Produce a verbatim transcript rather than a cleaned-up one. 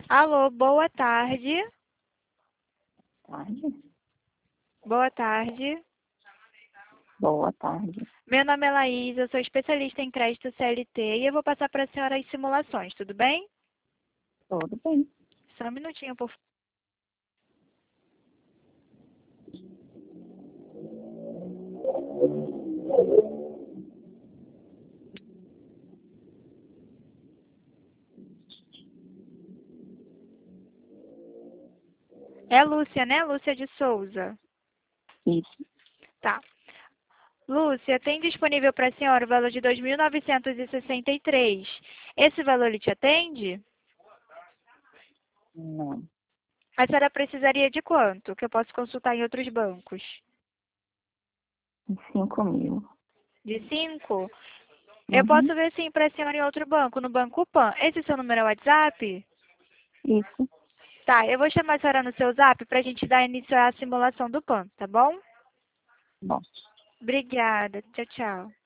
Alô, boa tarde. Tarde? Boa tarde. Boa tarde. Meu nome é Laís, eu sou especialista em crédito C L T e eu vou passar para a senhora as simulações, tudo bem? Tudo bem. Só um minutinho, por favor. É Lúcia, né? Lúcia de Souza. Isso. Tá. Lúcia, tem disponível para a senhora o valor de dois mil novecentos e sessenta e três. Esse valor lhe te atende? Não. A senhora precisaria de quanto? Que eu posso consultar em outros bancos. Cinco mil. De cinco? Eu Uhum. posso ver sim para a senhora em outro banco, no Banco Pan. Esse seu número é WhatsApp? Isso. Tá, eu vou chamar a senhora no seu zap para a gente dar início à simulação do Pan, tá bom? Bom. Obrigada. Tchau, tchau.